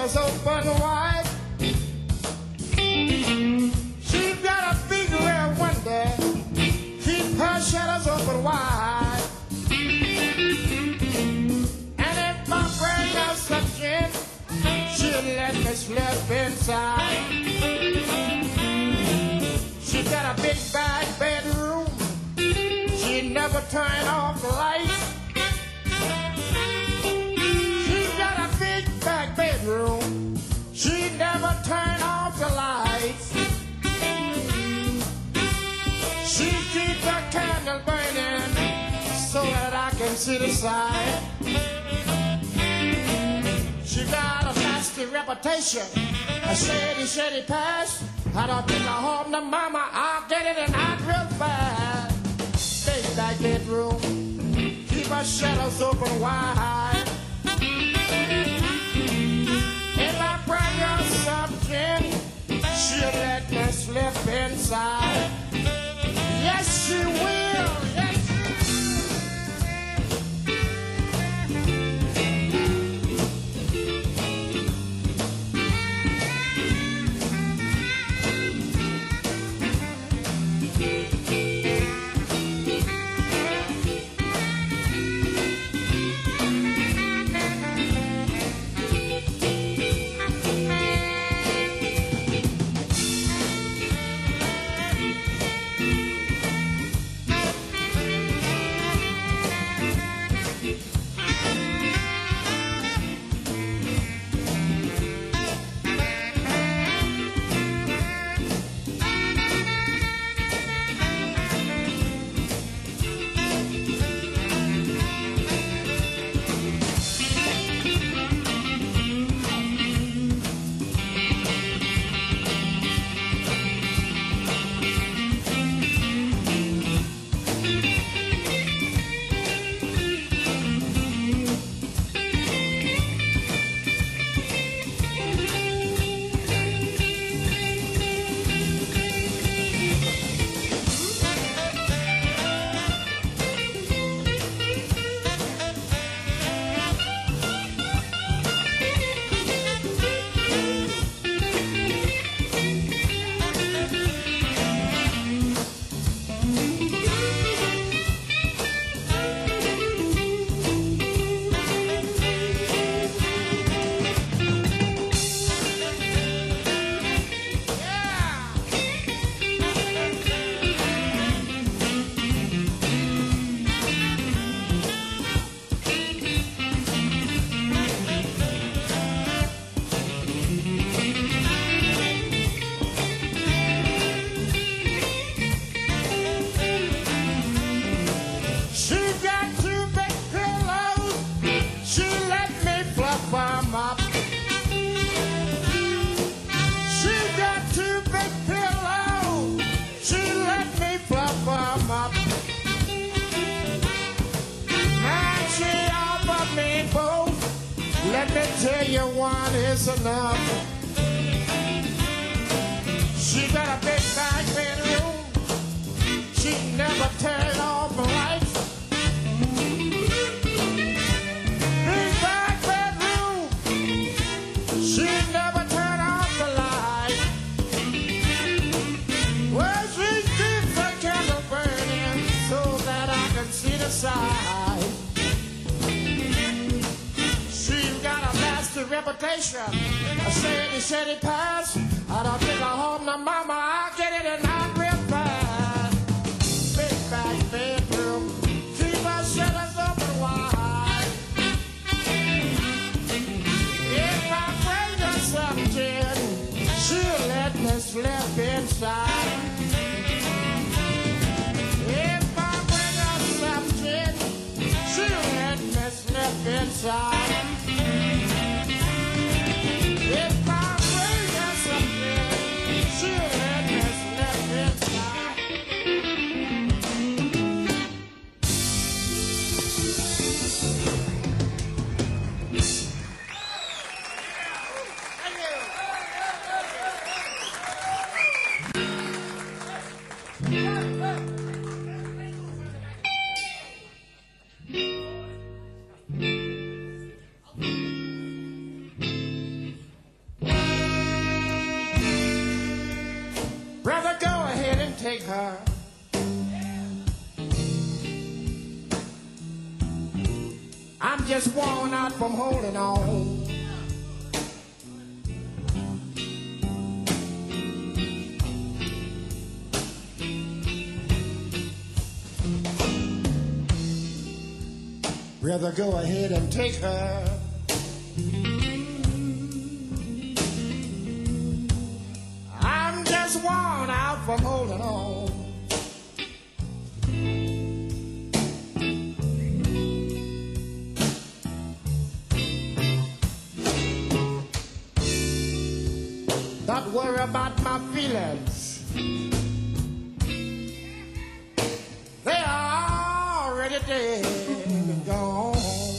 shutters open wide. She's got a big rear window, keep her shutters open wide. And if I bring her some gin, she'll let me slip inside. She got a big back bedroom, she never turn off the lights. She got a big back bedroom, she never turn off the lights. She keeps her candle burning so that I can see the side. She got a nasty reputation, a shady past. I don't think I home to mama, I'll get it and act real fast. Big back bedroom, keep her shutters open wide. If I bring her something, she'll let me slip inside. Yes, she will. Yes, let me tell you one is enough. She got a big back bedroom, she never turn off the lights. Big back bedroom, she never turn off the light. Well, she keeps the candle burning so that I can see the side. Reputation, a shady past. I don't think I home to mama, I'll get it and not real fast. Big back bedroom, keep her shutters open wide. If I bring her something, she'll let me slip inside. If I bring her something, she'll let me slip inside. If I bring her something, she'll let me slip take her. I'm just worn out from holding on. Rather go ahead and take her. I'm just worn out from holding on. Don't worry about my feelings. They are already dead and gone.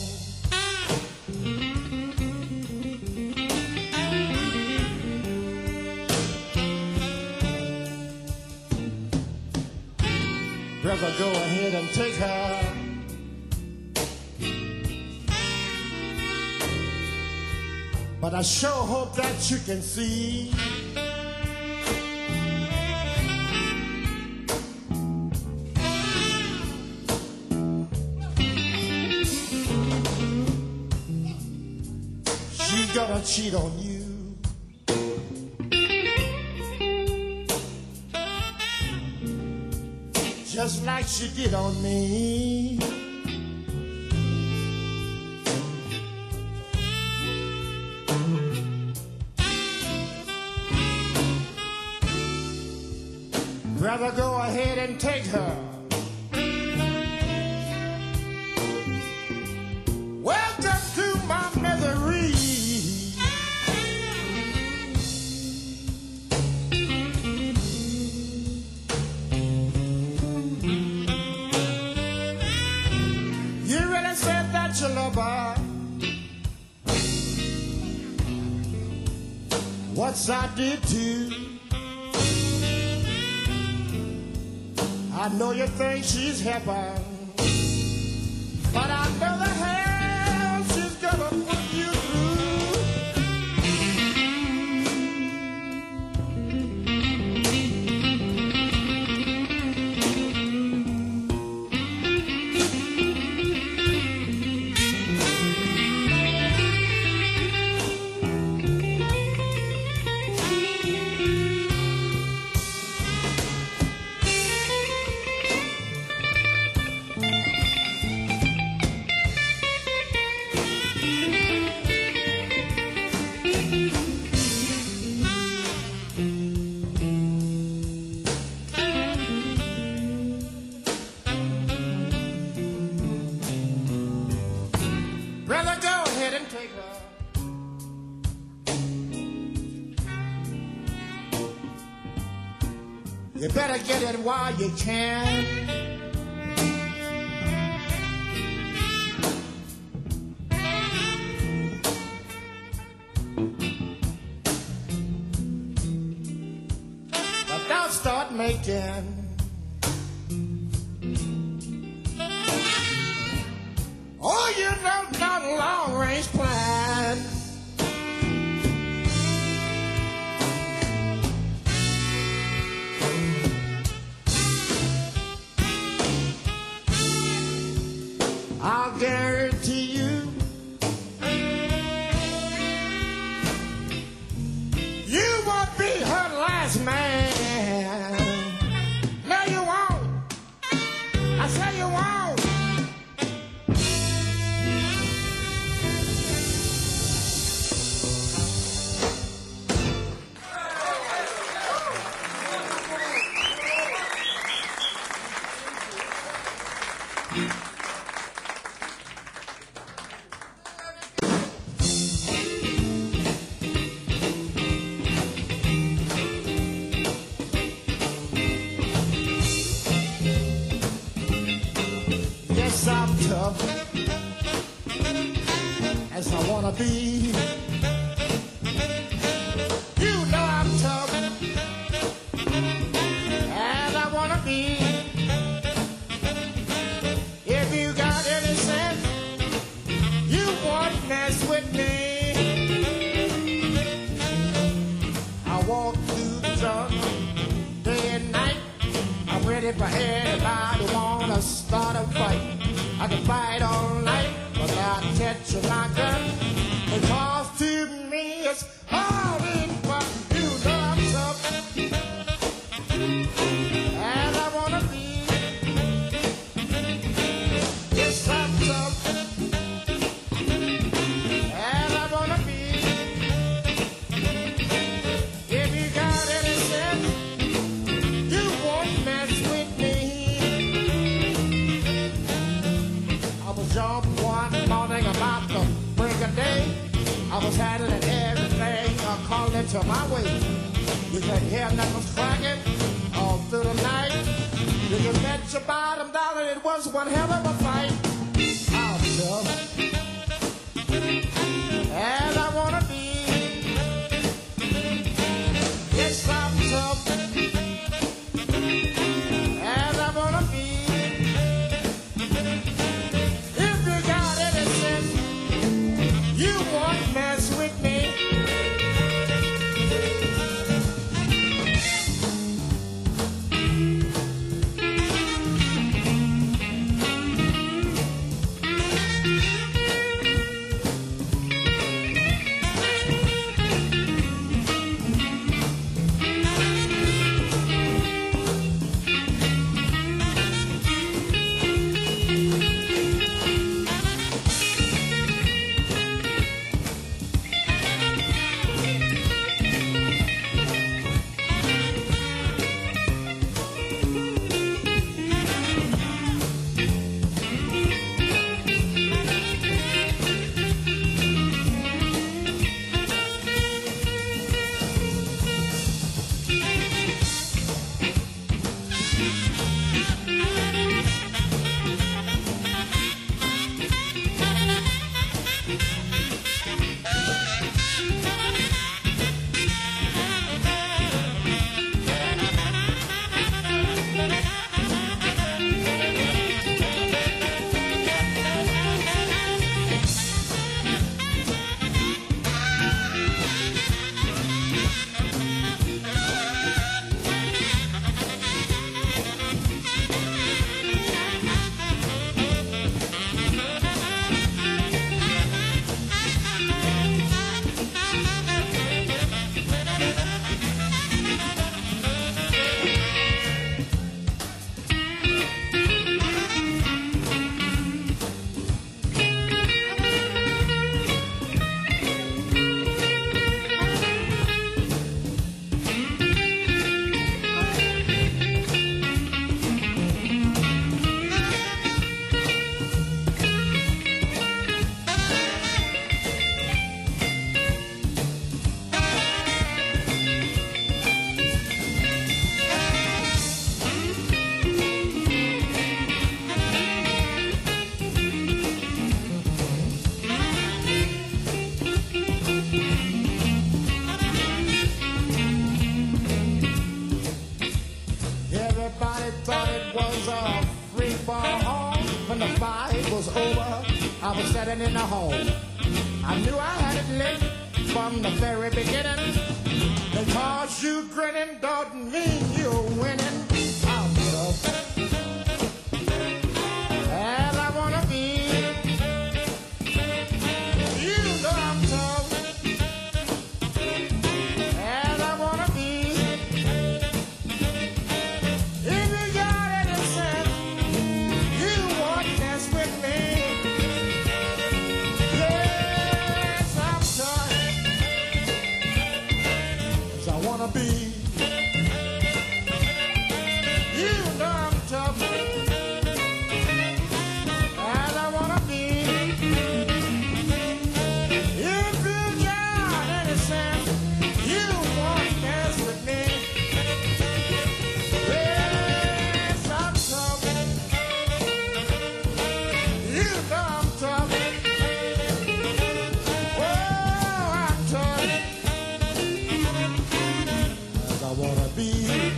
Rather go ahead and take her. But I sure hope that you can see she's gonna cheat on you. Just like she did on me. Rather go ahead and take her. Welcome to my misery. You really said that you love her. What's I did to? I know you think she's happy, but I know the hell she's gonna put you Rather go ahead and take her. You better get it while you can. But don't start making you don't know the long-range plan. I'll guarantee you, you won't be her last man. No, you won't. I say you won't. Yes, I'm tough as I wanna be. You know I'm tough as I wanna be. If you got any sense, you won't mess with me. I walk through the jungle day and night. fight. I can fight all night without catching my gun. Because to me it's all in fun. You know I'm tough, and I wanna be. Yes, I'm tough, and I wanna be. If you got any sense, you won't mess with me. I was up one morning about the break of day. I was handling everything according to my way. You could hear knuckles cracking all through the night. You could bet your bottom dollar it was one hell of a fight. I'm tough, and I wanna be. Yes, I'm tough, and I wanna be. If you got any sense, you won't mess with me. Everybody thought it was a free for all. When the fight was over, I was sitting in the hall. I knew I had it lit from the very beginning. Because you grinning don't mean you're winning. I'm tough, and I wanna be. You know I'm tough, and I wanna be. If you got any sense, you won't mess with me. Yes, I'm tough, 'cause I wanna be. You know I'm tough, and I wanna be. If you got any sense, you won't mess with me. Yes, I'm tough. You know I'm tough. Oh, I'm tough, as I wanna be.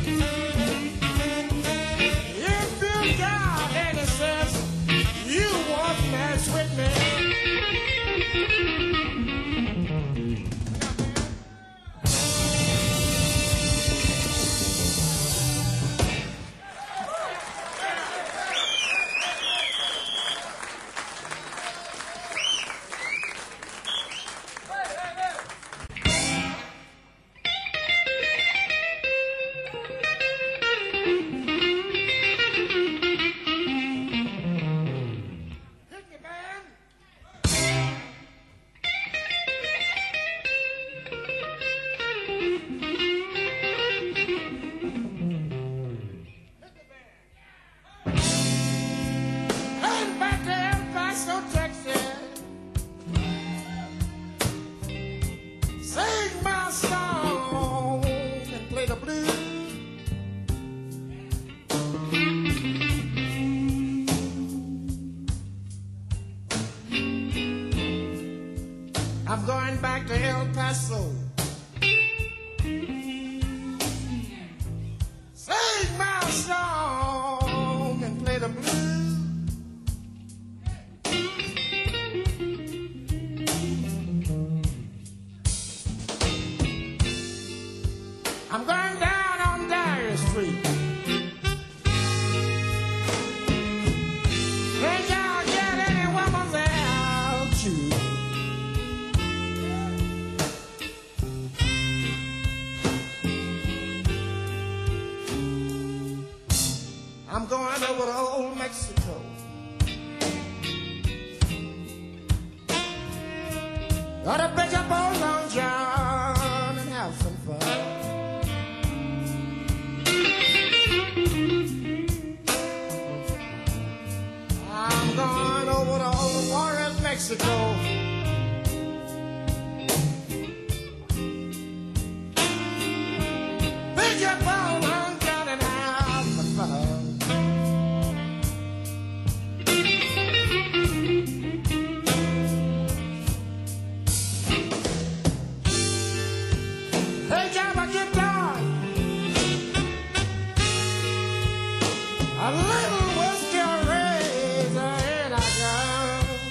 If you got any sense, you won't mess with me. I'm going back to El Paso. Sing my song and play the blues. I'm going down on Dyer Street. Ain't y'all get any woman there, you? I'm going over to old Mexico. Gotta pick up old Long John and have some fun. I'm going over to old Juarez, Mexico. Pick up old Long John and have some fun. Hey, got my guitar. A little whiskey razor and I got.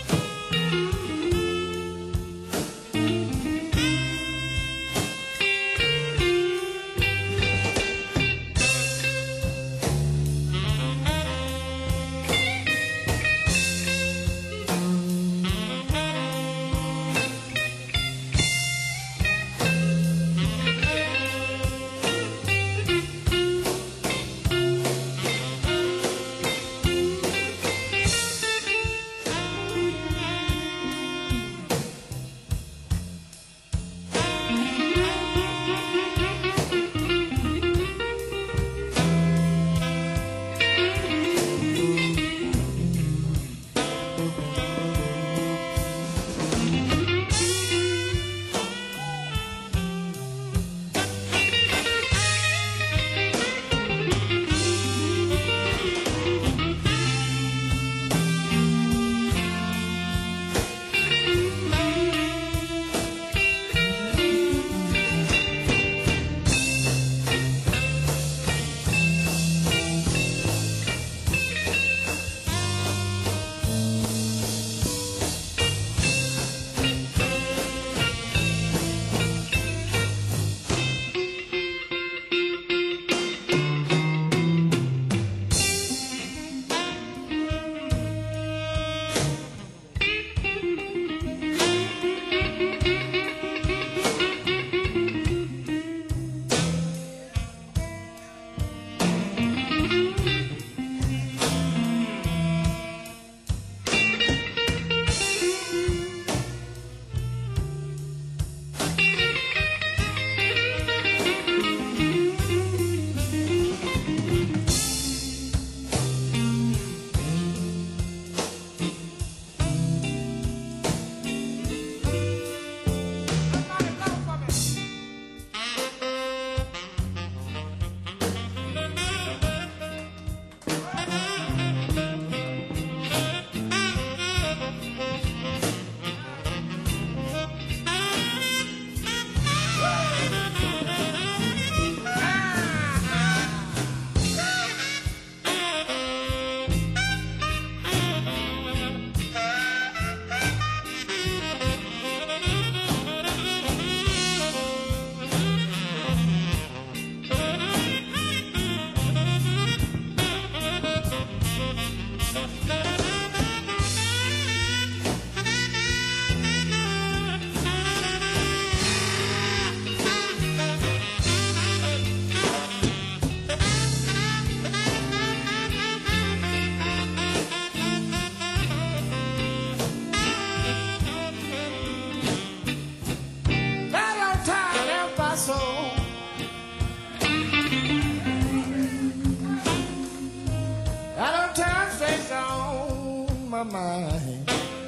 my mind.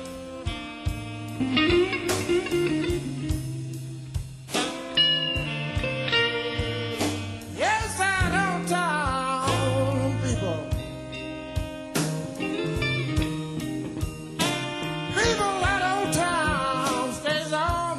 Yes, I don't town people. People that old town stays on.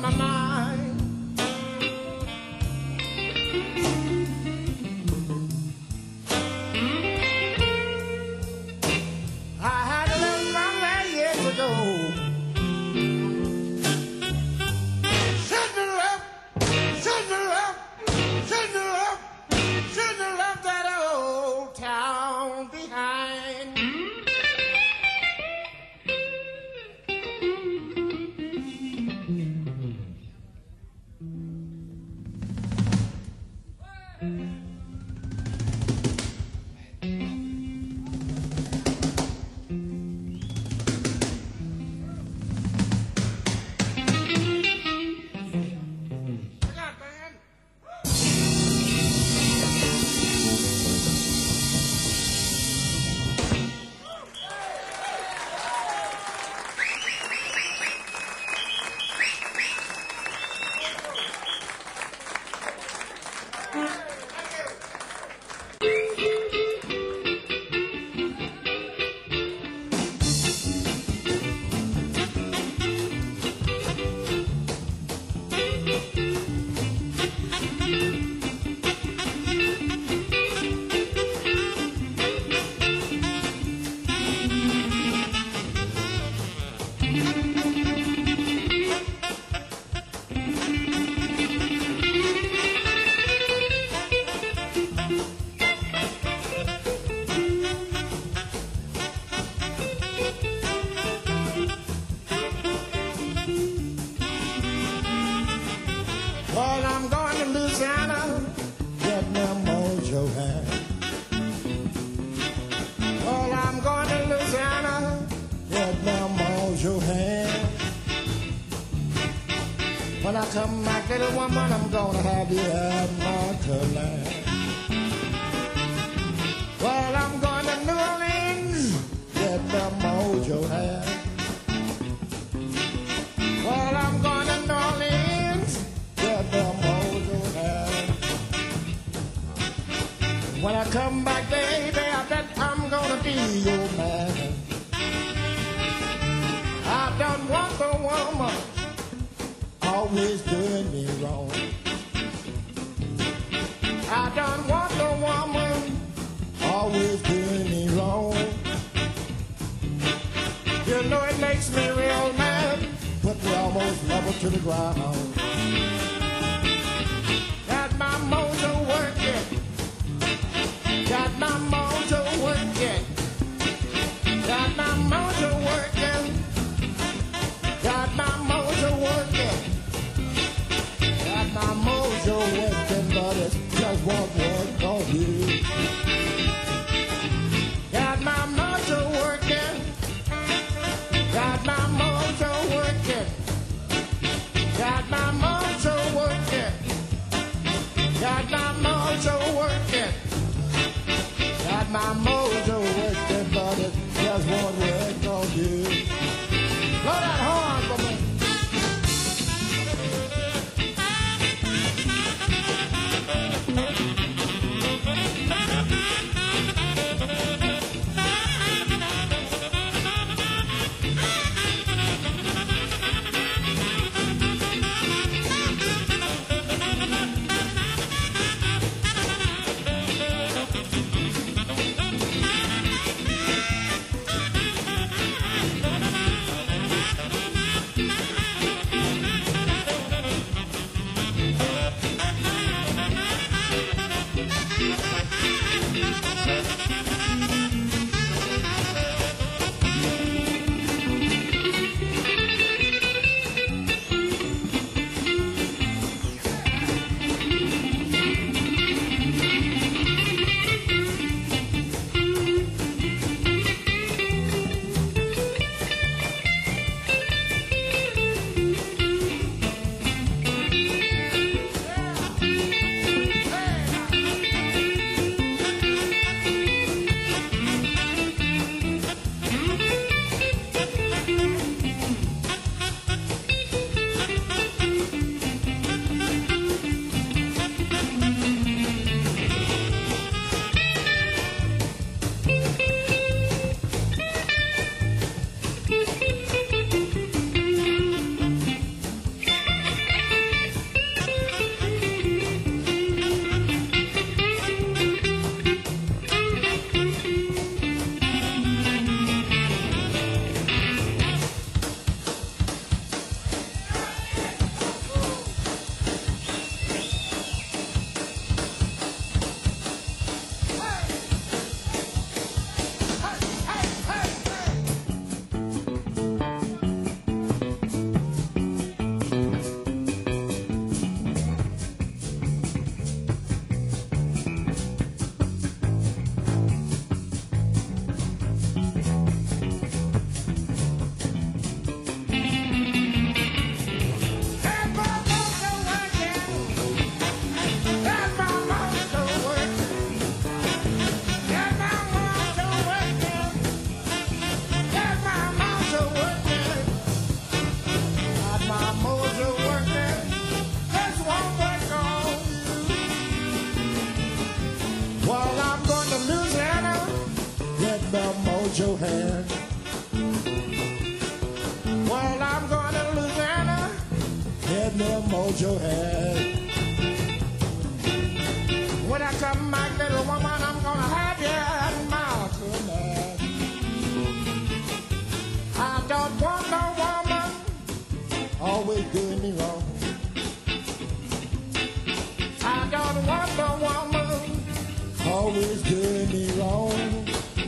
mojo hand. When I come back, little woman, I'm gonna have you at my command. Well, I'm going to New Orleans, get the mojo hand. Well, I'm going to New Orleans, get the mojo hand. When I come back, baby, I bet I'm gonna be your man. I don't want the woman always doing me wrong. I don't want the woman always doing me wrong. You know it makes me real mad, put me almost level to the ground. Got my mojo working, got my mojo working, got my mojo working, got my mojo working, got my mojo working, but it's just won't work on you. Got my mojo working, got my mojo working, got my mojo working, got my mojo working, got my mojo working, but it just won't work on you. Blow that horn for me. Mojo hand. Well, I'm going to Louisiana, get me a mojo hand. When I come back, little woman, I'm going to have you at my command. I don't want no woman always doing me wrong. I don't want no woman always doing me wrong.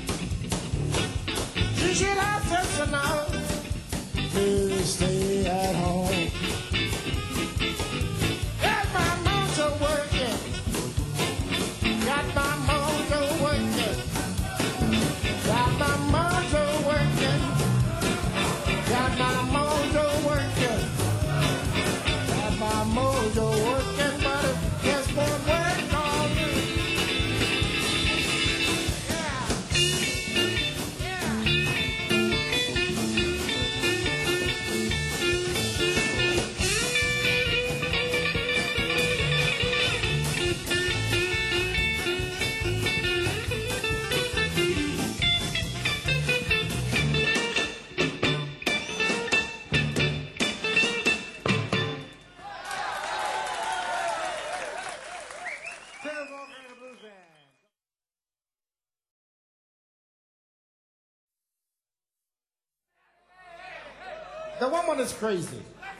You should have sense enough to stay at home. Got my mojo working, got my mojo working, got my mojo working, got The woman is crazy.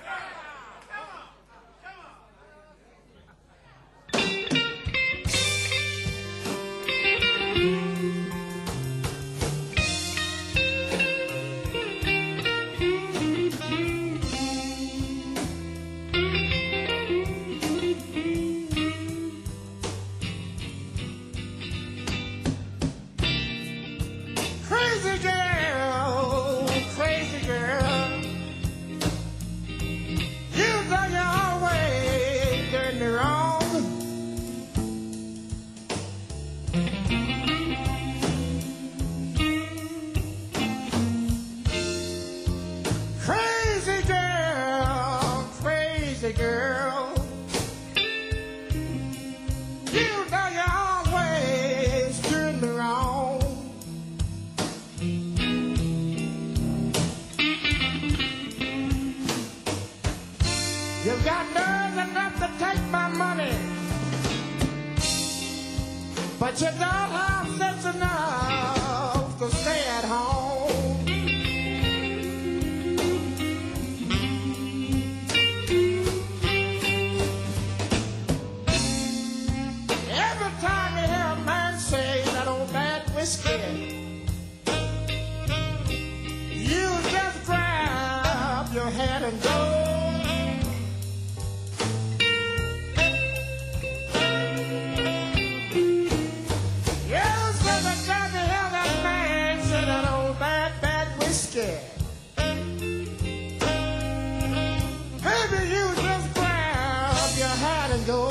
You've got nerve enough to take my money, but you don't have sense enough to stay at home. Every time you hear a man say that old bad whiskey, you just grab your head and go. Maybe you just grab your hat and go.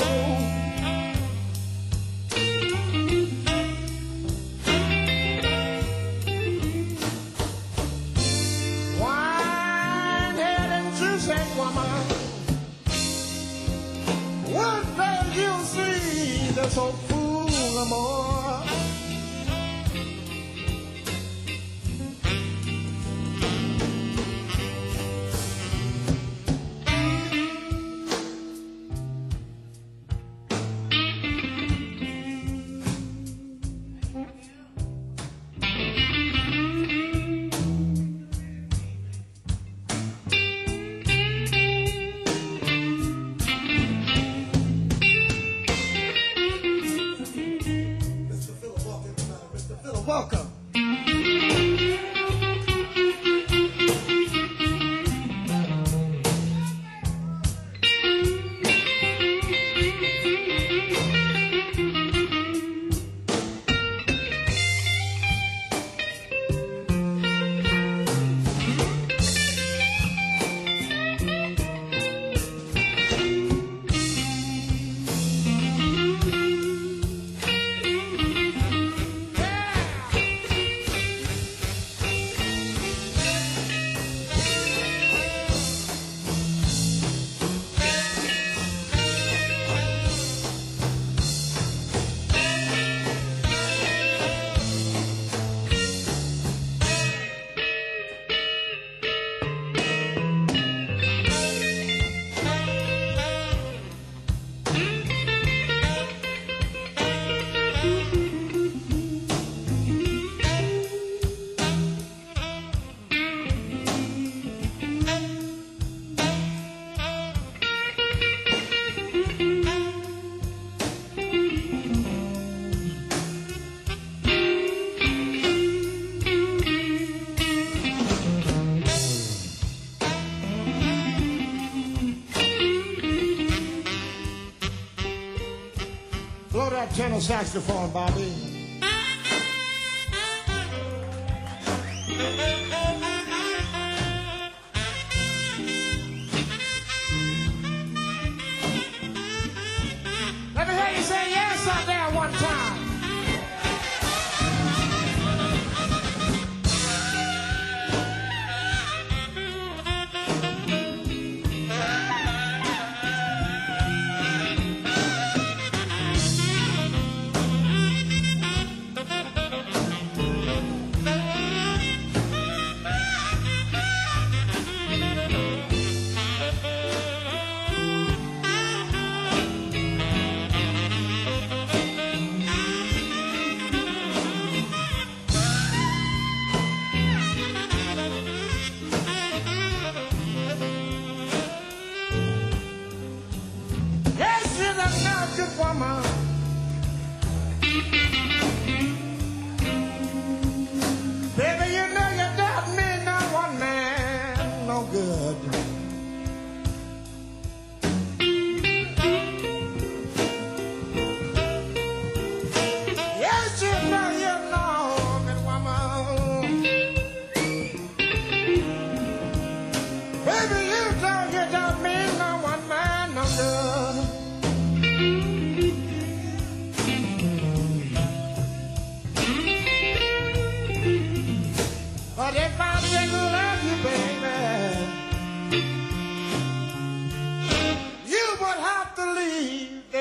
Wine-head and juicy woman, one day you'll see this old fool no more. Welcome. Blow that tenor saxophone, Bobby. Let me hear you say yes out there one time.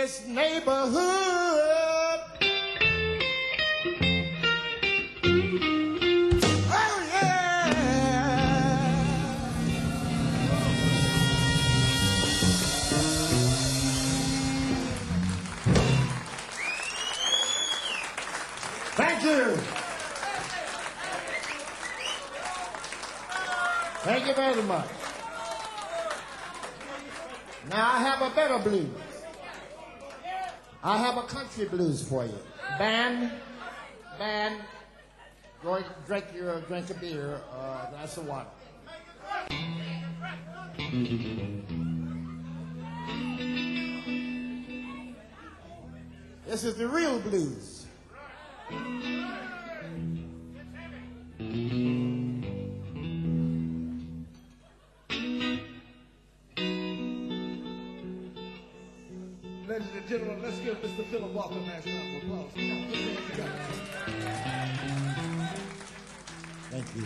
this neighborhood. Oh, yeah. Thank you. Thank you very much. Now I have a better blues. I have a country blues for you. Band, drink a beer, glass of water. This is the real blues. Ladies and gentlemen, let's give Mr. Philip Walker a nice round of applause. Come on, put your hands together. Thank you.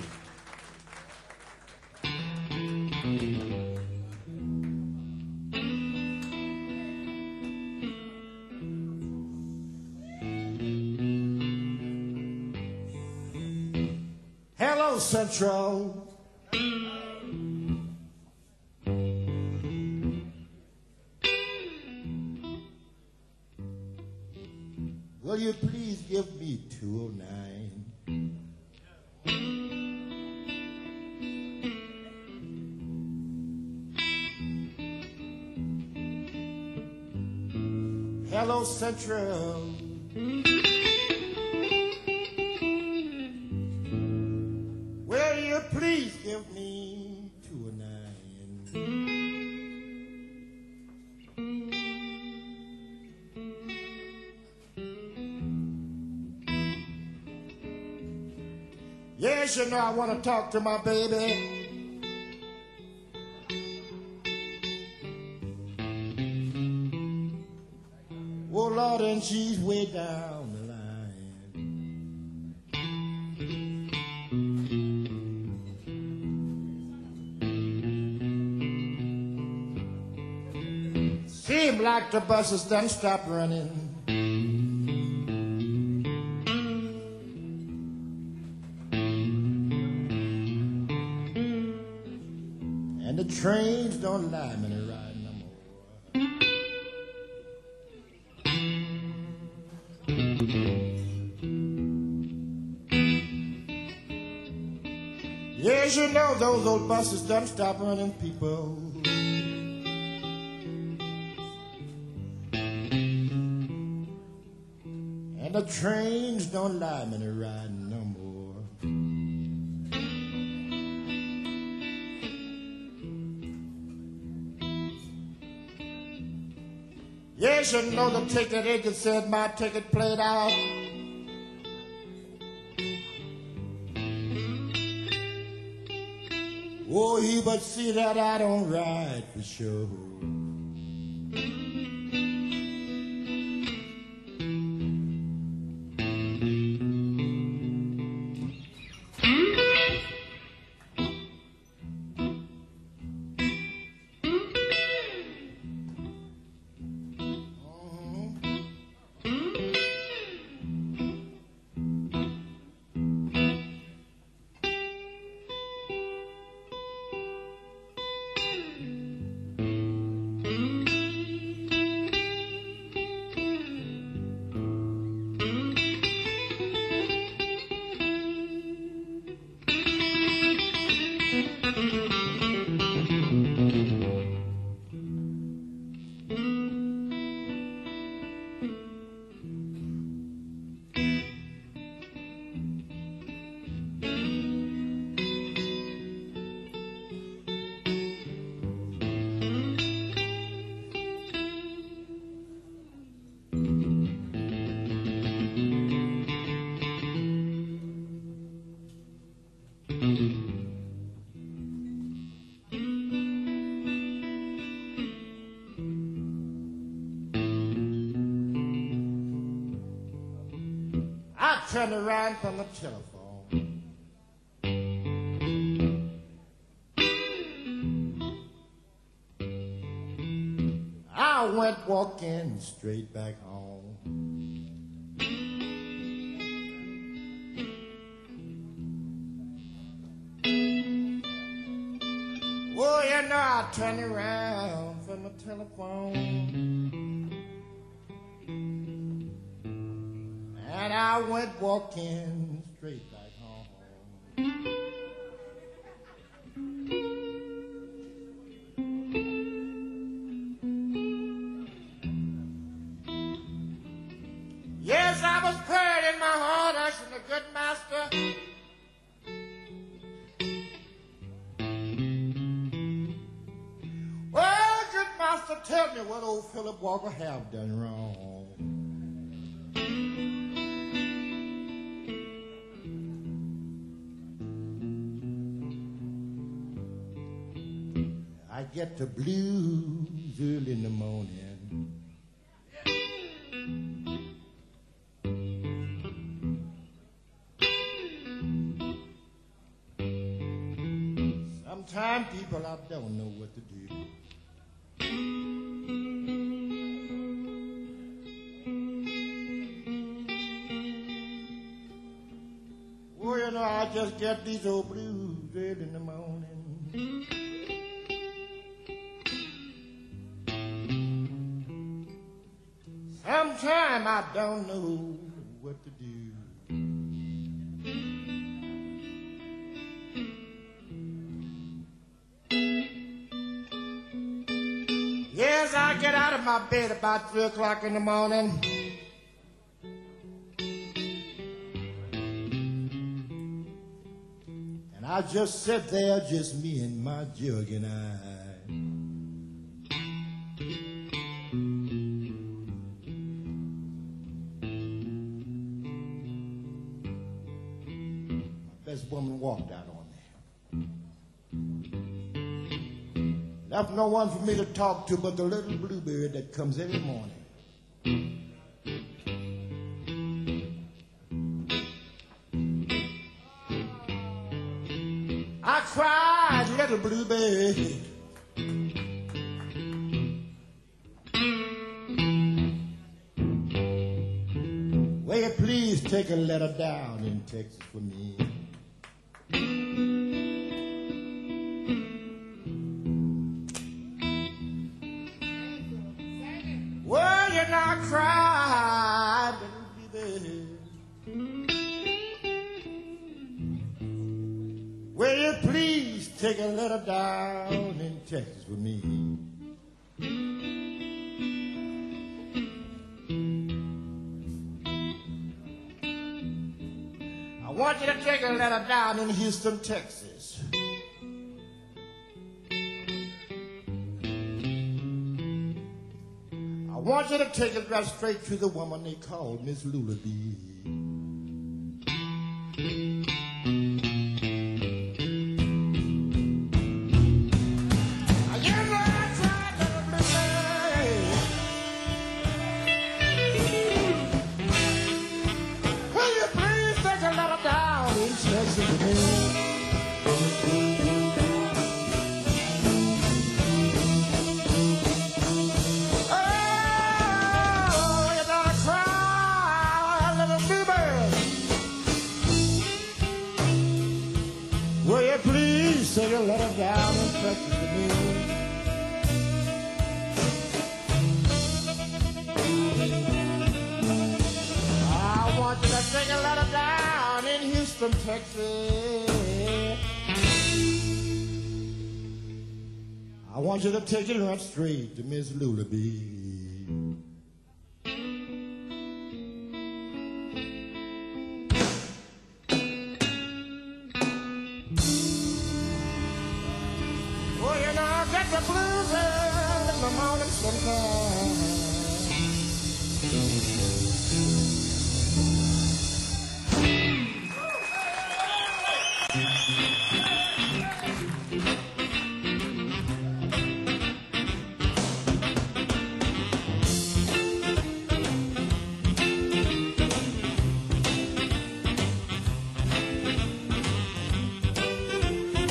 Hello, Central. Will you please give me 209? Hello, Central. Will you please give me 209? Yes, you know I want to talk to my baby. Oh, Lord, and she's way down the line. Seems like the buses done stopped running. And the trains don't lie me to ride no more. Yes, you know those old buses done stop running people. And the trains don't lie me to ride no more. Yes, you know the ticket agent said my ticket played out. Oh, he but see that I don't ride for sure. I turned around from the telephone. I I went walking straight back home. Oh, you know, I turned around from the telephone and I went walking straight back home. Yes, I was praying in my heart, asking the good master, well, good master, tell me what old Philip Walker have done wrong. I get the blues early in the morning. Sometimes people, I don't know what to do. Well, you know, I just get these old blues early in the morning. Sometimes I don't know what to do. Yes, I get out of my bed about 3 o'clock in the morning. And I just sit there, just me and my jug and I. This woman walked out on me. Left no one for me to talk to but the little bluebird that comes every morning. I cried, little bluebird. Will you please take a letter down in Texas for me? Well, you not cry, baby. Will you please take a letter down in Texas for me? I want you to take a letter down in Houston, Texas. I want you to take it right straight to the woman they called Miss Lullaby. Will you please take a letter down and Texas to me? I want you to take a letter down in Houston, Texas. I want you to take it right straight to Miss Lullaby. The blues in the morning sometimes.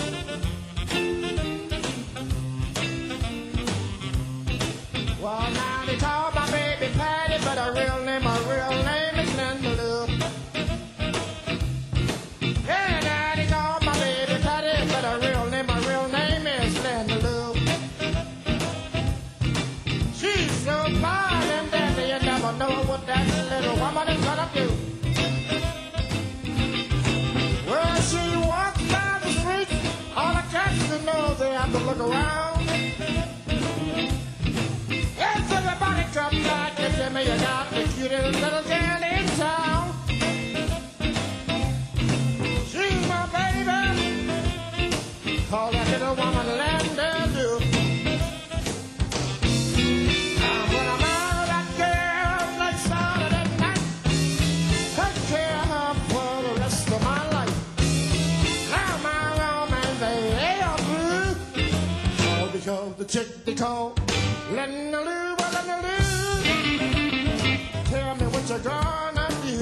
Well, now start to look around. Yes, everybody comes out to tell me you got the cutest little girl in town. She's my baby. Call that little woman Linda Lou. When I'm out of that girl next Saturday night, take care of her for the rest of my life. Now my romance they are through. All because the chick they call Linda Lou. Tell me what you're gonna do.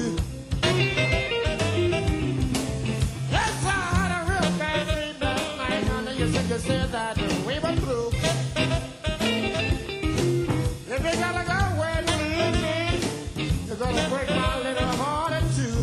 Yes, I had a real bad dream last night, honey. You said that we were through. If you gotta go where you leave me, you're gonna break my little heart in two.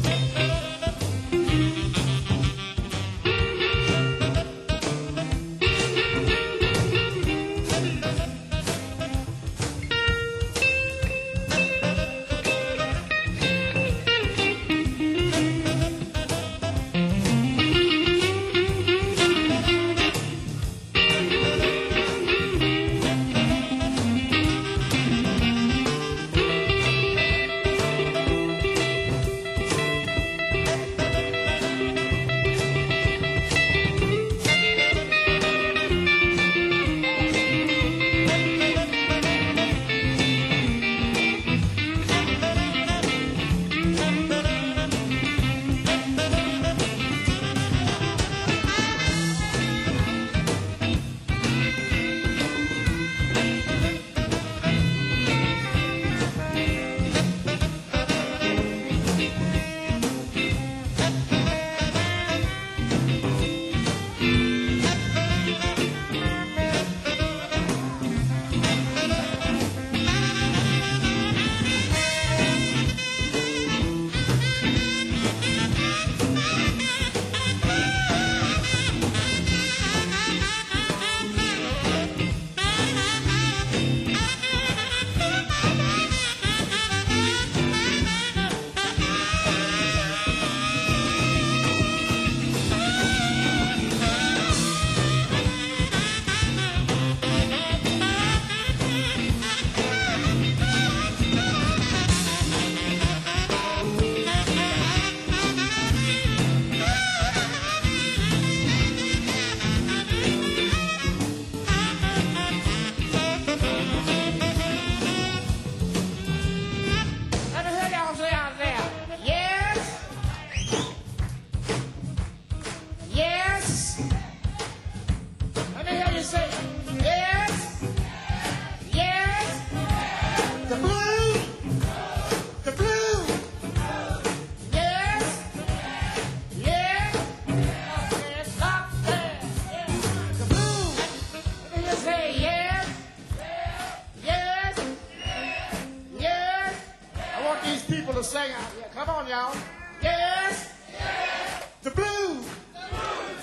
To sing out here. Come on, y'all. Yes. Yes. The blues. The blues.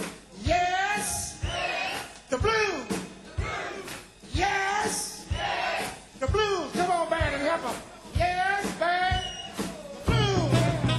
Yes. Yes. The blues. The blues. Yes. Yes. The blues. Come on, band, and help them. Yes, band. Blues.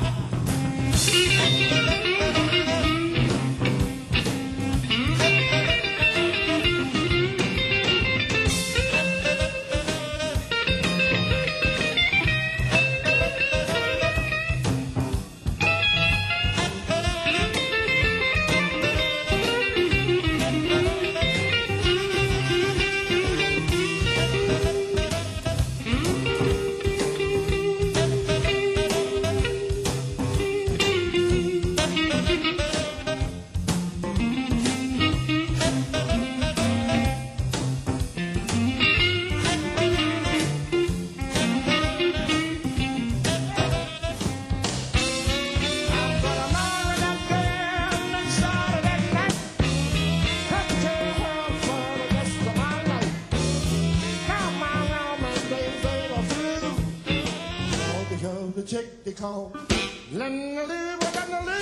The chick they call Linda Lou, Linda Lou.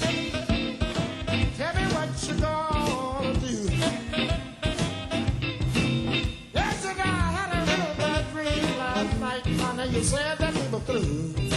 Tell me what you gonna do. Yes, I had a little bad dream last night, honey. You said that we were through.